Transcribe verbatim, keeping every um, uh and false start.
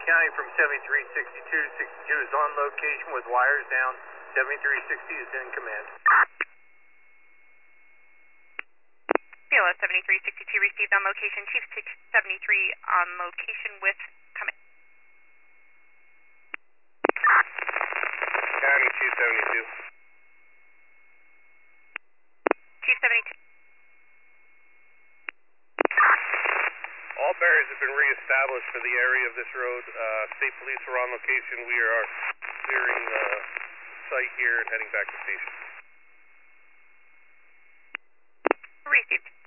County from seventy-three sixty-two. sixty-two is on location with wires down. seventy-three sixty is in command. P L S seventy-three sixty-two received on location. Chief six seventy-three on location with command. County two seventy-two. Chief seventy-two. All barriers have been reestablished for the area of this road. Uh, state police are on location. We are clearing the site here and heading back to station. Received.